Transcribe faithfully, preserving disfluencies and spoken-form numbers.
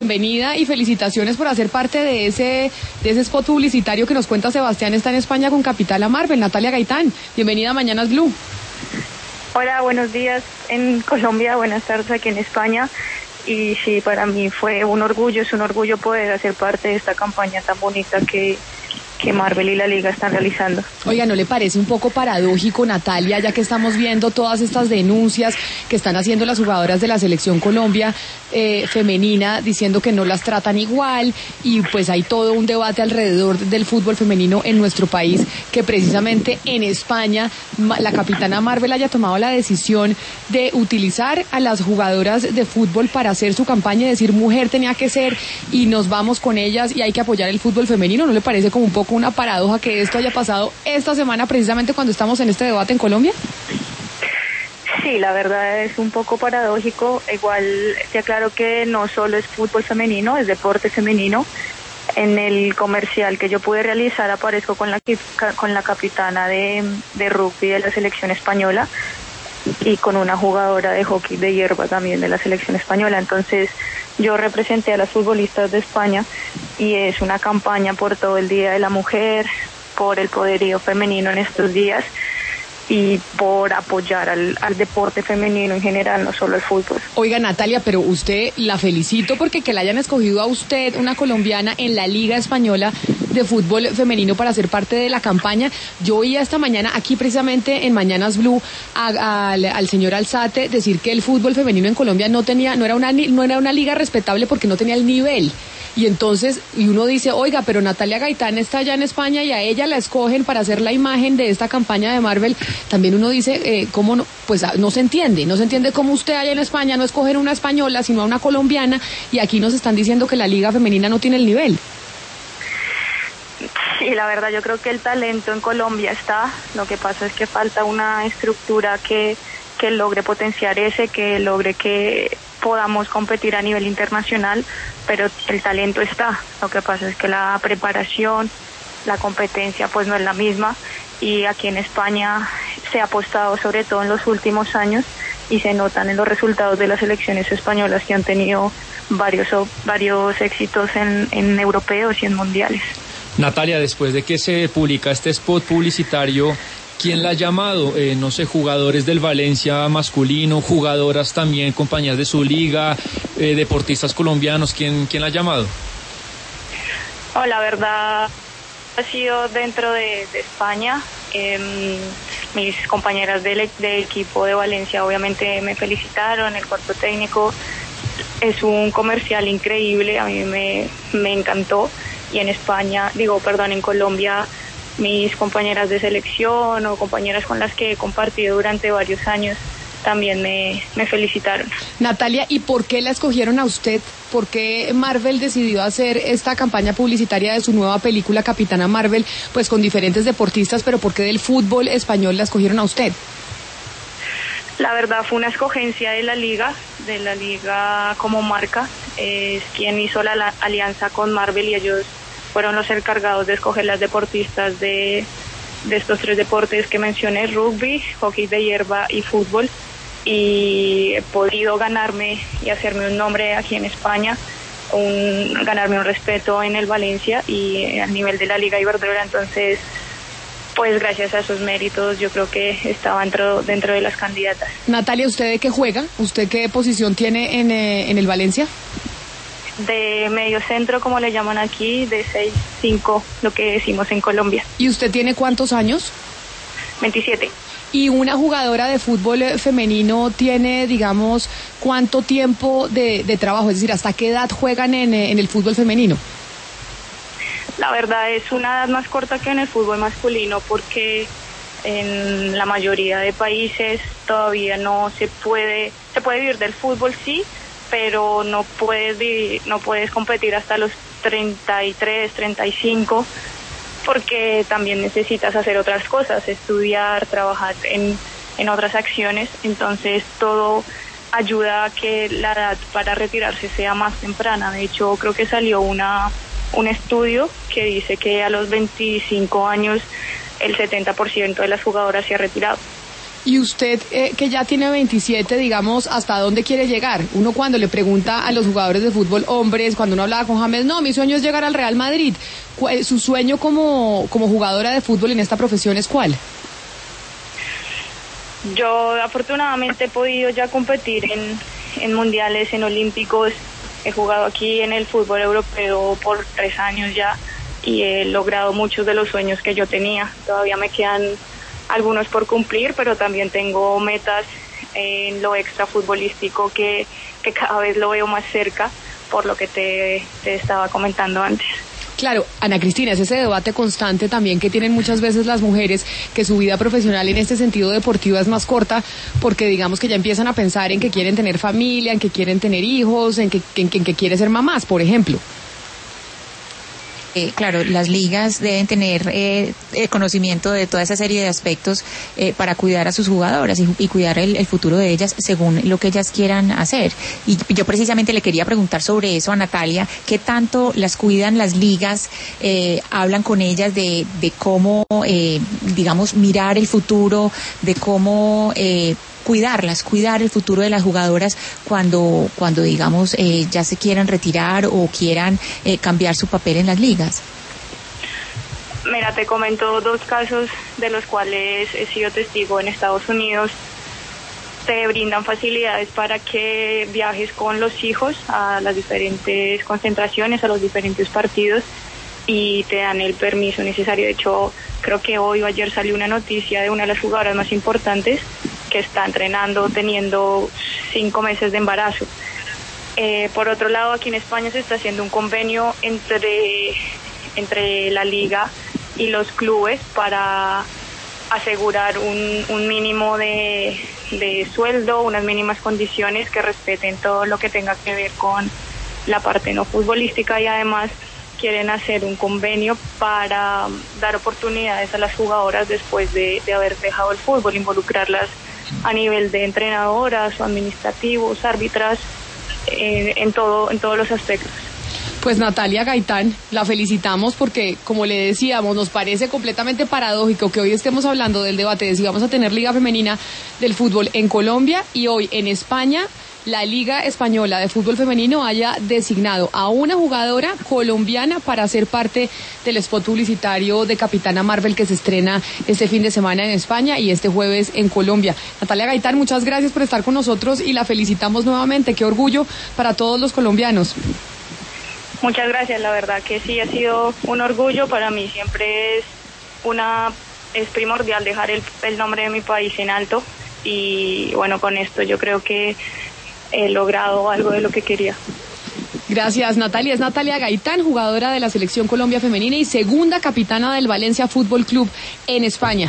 Bienvenida y felicitaciones por hacer parte de ese de ese spot publicitario que nos cuenta Sebastián está en España con Capitana Marvel, Natalia Gaitán. Bienvenida a Mañanas Blue. Hola, buenos días en Colombia, buenas tardes aquí en España. Y sí, para mí fue un orgullo, es un orgullo poder hacer parte de esta campaña tan bonita que, que Marvel y la Liga están realizando. Oiga, ¿no le parece un poco paradójico, Natalia, ya que estamos viendo todas estas denuncias que están haciendo las jugadoras de la Selección Colombia eh, femenina, diciendo que no las tratan igual, y pues hay todo un debate alrededor del fútbol femenino en nuestro país, que precisamente en España la Capitana Marvel haya tomado la decisión de utilizar a las jugadoras de fútbol para hacer su campaña y decir mujer tenía que ser y nos vamos con ellas y hay que apoyar el fútbol femenino? ¿No le parece como un poco una paradoja que esto haya pasado esta semana precisamente cuando estamos en este debate en Colombia? Sí, la verdad es un poco paradójico. Igual te aclaro que no solo es fútbol femenino, es deporte femenino. En el comercial que yo pude realizar aparezco con la con la capitana de, de rugby de la selección española y con una jugadora de hockey de hierba también de la selección española. Entonces yo representé a las futbolistas de España y es una campaña por todo el Día de la Mujer, por el poderío femenino en estos días y por apoyar al, al deporte femenino en general, no solo el fútbol. Oiga, Natalia, pero usted la felicito porque que la hayan escogido a usted, una colombiana, en la Liga Española de Fútbol Femenino para ser parte de la campaña. Yo oí esta mañana aquí precisamente en Mañanas Blue a, a, al, al señor Alzate decir que el fútbol femenino en Colombia no tenía, no era una, no era una liga respetable porque no tenía el nivel. Y entonces, y uno dice, oiga, pero Natalia Gaitán está allá en España y a ella la escogen para hacer la imagen de esta campaña de Marvel. También uno dice, eh, ¿cómo no? Pues no se entiende, no se entiende cómo usted allá en España no escogen una española, sino a una colombiana, y aquí nos están diciendo que la liga femenina no tiene el nivel. Sí, la verdad yo creo que el talento en Colombia está, lo que pasa es que falta una estructura que, que logre potenciar ese, que logre que podamos competir a nivel internacional, pero el talento está, lo que pasa es que la preparación, la competencia pues no es la misma, y aquí en España se ha apostado sobre todo en los últimos años y se notan en los resultados de las selecciones españolas que han tenido varios varios éxitos en, en europeos y en mundiales. Natalia, después de que se publica este spot publicitario, ¿quién la ha llamado? Eh, no sé, jugadores del Valencia masculino, jugadoras también, compañías de su liga, eh, deportistas colombianos, ¿quién, quién la ha llamado? Oh, la verdad ha sido dentro de, de España. Eh, mis compañeras del, del equipo de Valencia obviamente me felicitaron, el cuerpo técnico. Es un comercial increíble, a mí me, me encantó. Y en España, digo, perdón, en Colombia, mis compañeras de selección o compañeras con las que he compartido durante varios años también me, me felicitaron. Natalia, ¿y por qué la escogieron a usted? ¿Por qué Marvel decidió hacer esta campaña publicitaria de su nueva película Capitana Marvel, pues con diferentes deportistas, pero por qué del fútbol español la escogieron a usted? La verdad fue una escogencia de la liga, de la liga como marca, es quien hizo la, la alianza con Marvel y ellos fueron los encargados de escoger las deportistas de, de estos tres deportes que mencioné, rugby, hockey de hierba y fútbol, y he podido ganarme y hacerme un nombre aquí en España, un, ganarme un respeto en el Valencia y a nivel de la Liga Iberdrola. Entonces, pues gracias a esos méritos yo creo que estaba dentro, dentro de las candidatas. Natalia, ¿usted de qué juega? ¿Usted qué posición tiene en, eh, en el Valencia? De medio centro, como le llaman aquí, de seis cinco, lo que decimos en Colombia. ¿Y usted tiene cuántos años? veintisiete. ¿Y una jugadora de fútbol femenino tiene, digamos, cuánto tiempo de, de trabajo? Es decir, ¿hasta qué edad juegan en, en el fútbol femenino? La verdad es una edad más corta que en el fútbol masculino porque en la mayoría de países todavía no se puede, se puede vivir del fútbol, sí, pero no puedes vivir, no puedes competir hasta los treinta y tres, treinta y cinco, porque también necesitas hacer otras cosas, estudiar, trabajar en, en otras acciones. Entonces todo ayuda a que la edad para retirarse sea más temprana. De hecho, creo que salió una un estudio que dice que a los veinticinco años el setenta por ciento de las jugadoras se ha retirado. Y usted, eh, que ya tiene veintisiete, digamos, ¿hasta dónde quiere llegar? Uno cuando le pregunta a los jugadores de fútbol hombres, cuando uno hablaba con James, no, mi sueño es llegar al Real Madrid. ¿Su sueño como, como jugadora de fútbol en esta profesión es cuál? Yo afortunadamente he podido ya competir en, en mundiales, en olímpicos. He jugado aquí en el fútbol europeo por tres años ya y he logrado muchos de los sueños que yo tenía. Todavía me quedan algunos por cumplir, pero también tengo metas en lo extra futbolístico que, que cada vez lo veo más cerca, por lo que te, te estaba comentando antes. Claro, Ana Cristina, es ese debate constante también que tienen muchas veces las mujeres, que su vida profesional en este sentido deportiva es más corta, porque digamos que ya empiezan a pensar en que quieren tener familia, en que quieren tener hijos, en que, en, en que quieren ser mamás, por ejemplo. Eh, claro, las ligas deben tener eh, el conocimiento de toda esa serie de aspectos eh, para cuidar a sus jugadoras y, y cuidar el, el futuro de ellas según lo que ellas quieran hacer. Y yo precisamente le quería preguntar sobre eso a Natalia, ¿qué tanto las cuidan las ligas? Eh, hablan con ellas de, de cómo, eh, digamos, mirar el futuro, de cómo eh, cuidarlas, cuidar el futuro de las jugadoras cuando, cuando digamos, eh, ya se quieran retirar o quieran eh, cambiar su papel en las ligas. Mira, te comento dos casos de los cuales he sido testigo en Estados Unidos. Te brindan facilidades para que viajes con los hijos a las diferentes concentraciones, a los diferentes partidos, y te dan el permiso necesario. De hecho, creo que hoy o ayer salió una noticia de una de las jugadoras más importantes que está entrenando teniendo cinco meses de embarazo. Eh, por otro lado, aquí en España se está haciendo un convenio entre, entre la liga y los clubes para asegurar un, un mínimo de, de sueldo, unas mínimas condiciones que respeten todo lo que tenga que ver con la parte no futbolística, y además quieren hacer un convenio para dar oportunidades a las jugadoras después de, de haber dejado el fútbol, involucrarlas a nivel de entrenadoras o administrativos, árbitras, eh, en todo, en todos los aspectos. Pues Natalia Gaitán, la felicitamos porque, como le decíamos, nos parece completamente paradójico que hoy estemos hablando del debate de si vamos a tener Liga Femenina del Fútbol en Colombia y hoy en España la Liga Española de Fútbol Femenino haya designado a una jugadora colombiana para ser parte del spot publicitario de Capitana Marvel que se estrena este fin de semana en España y este jueves en Colombia. Natalia Gaitán, muchas gracias por estar con nosotros y la felicitamos nuevamente. Qué orgullo para todos los colombianos. Muchas gracias, la verdad que sí ha sido un orgullo para mí. Siempre es una es primordial dejar el, el nombre de mi país en alto, y bueno, con esto yo creo que he logrado algo de lo que quería. Gracias, Natalia. Es Natalia Gaitán, jugadora de la Selección Colombia Femenina y segunda capitana del Valencia Fútbol Club en España.